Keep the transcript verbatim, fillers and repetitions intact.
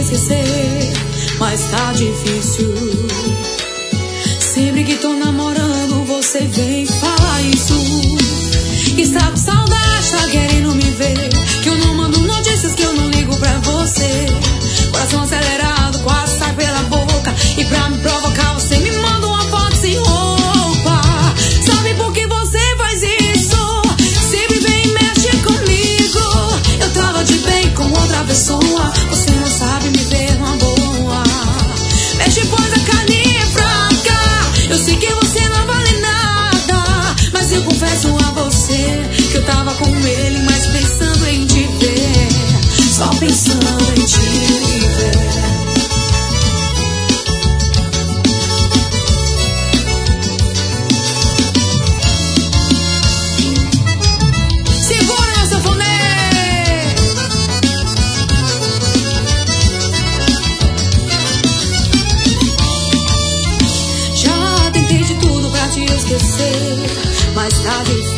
esquecer, mas tá difícil. Sempre que tô namorando, você vem falar isso. Que está com saudade, tá querendo me ver. Que eu não mando notícias, que eu não ligo pra você. Coração acelerado, quase sai pela boca. E pra me provocar, você me manda uma foto sem roupa. Sabe por que você faz isso? Sempre vem e mexe comigo. Eu tava de bem com outra pessoa. Você não sabe me ver numa boa. Mexe, pois a carne é fraca. Eu sei que você não vale nada, mas eu confesso a você que eu tava com ele, mas pensando em te ver. Só pensando em te ver. Segura meu sanfonê. Já tentei de tudo pra te esquecer, mas tá difícil.